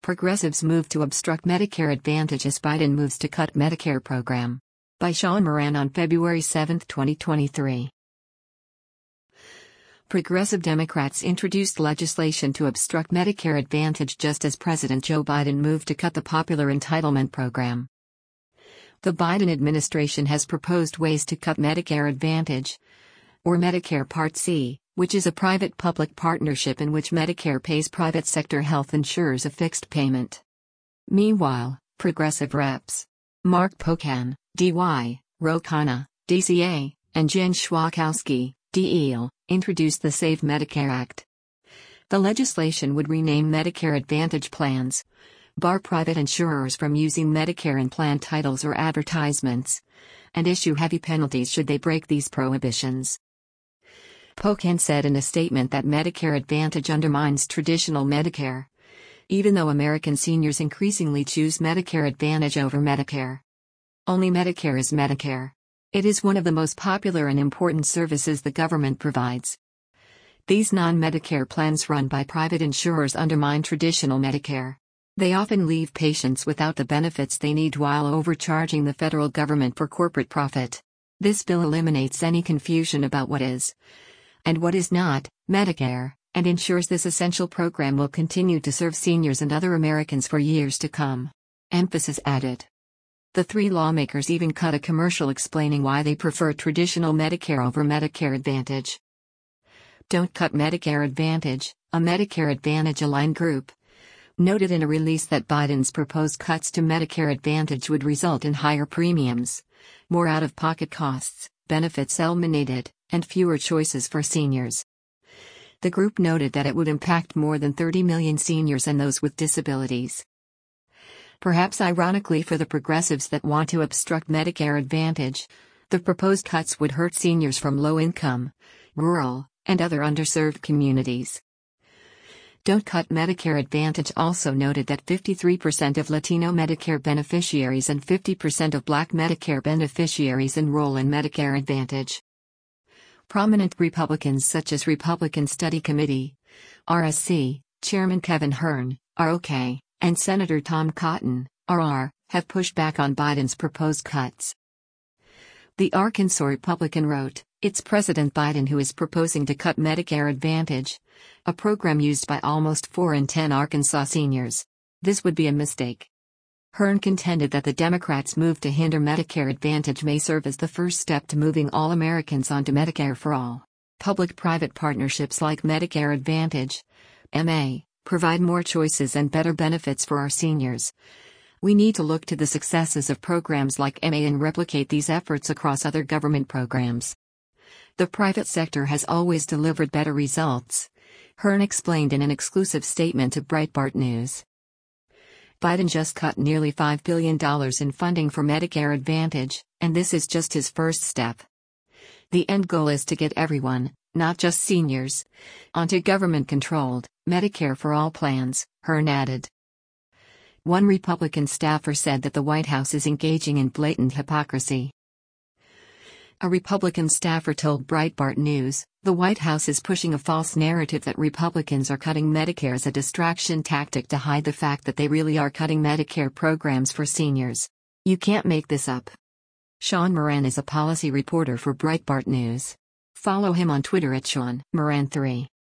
Progressives move to obstruct Medicare Advantage as Biden moves to cut Medicare program. By Sean Moran on February 7, 2023. Progressive Democrats introduced legislation to obstruct Medicare Advantage just as President Joe Biden moved to cut the popular entitlement program. The Biden administration has proposed ways to cut Medicare Advantage, or Medicare Part C, which is a private-public partnership in which Medicare pays private sector health insurers a fixed payment. Meanwhile, progressive reps Mark Pocan, DY, Ro Khanna, DCA, and Jen Schwakowski, DEL, introduced the Save Medicare Act. The legislation would rename Medicare Advantage plans, bar private insurers from using Medicare in plan titles or advertisements, and issue heavy penalties should they break these prohibitions. Pocan said in a statement that Medicare Advantage undermines traditional Medicare, even though American seniors increasingly choose Medicare Advantage over Medicare. Only Medicare is Medicare. It is one of the most popular and important services the government provides. These non-Medicare plans run by private insurers undermine traditional Medicare. They often leave patients without the benefits they need while overcharging the federal government for corporate profit. This bill eliminates any confusion about what is and what is not Medicare, and ensures this essential program will continue to serve seniors and other Americans for years to come. Emphasis added. The three lawmakers even cut a commercial explaining why they prefer traditional Medicare over Medicare Advantage. Don't Cut Medicare Advantage, a Medicare Advantage aligned group, noted in a release that Biden's proposed cuts to Medicare Advantage would result in higher premiums, more out-of-pocket costs, benefits eliminated, and fewer choices for seniors. The group noted that it would impact more than 30 million seniors and those with disabilities. Perhaps ironically for the progressives that want to obstruct Medicare Advantage, the proposed cuts would hurt seniors from low-income, rural, and other underserved communities. Don't Cut Medicare Advantage also noted that 53% of Latino Medicare beneficiaries and 50% of Black Medicare beneficiaries enroll in Medicare Advantage. Prominent Republicans such as Republican Study Committee, RSC, Chairman Kevin Hern, ROK, and Senator Tom Cotton, RR, have pushed back on Biden's proposed cuts. The Arkansas Republican wrote, "It's President Biden who is proposing to cut Medicare Advantage, a program used by almost 4 in 10 Arkansas seniors. This would be a mistake." Hern contended that the Democrats' move to hinder Medicare Advantage may serve as the first step to moving all Americans onto Medicare for all. Public-private partnerships like Medicare Advantage, MA, provide more choices and better benefits for our seniors. We need to look to the successes of programs like MA and replicate these efforts across other government programs. The private sector has always delivered better results, Hern explained in an exclusive statement to Breitbart News. Biden just cut nearly $5 billion in funding for Medicare Advantage, and this is just his first step. The end goal is to get everyone, not just seniors, onto government-controlled Medicare for all plans, Hern added. One Republican staffer said that the White House is engaging in blatant hypocrisy. A Republican staffer told Breitbart News, "The White House is pushing a false narrative that Republicans are cutting Medicare as a distraction tactic to hide the fact that they really are cutting Medicare programs for seniors. You can't make this up." Sean Moran is a policy reporter for Breitbart News. Follow him on Twitter at Sean Moran3.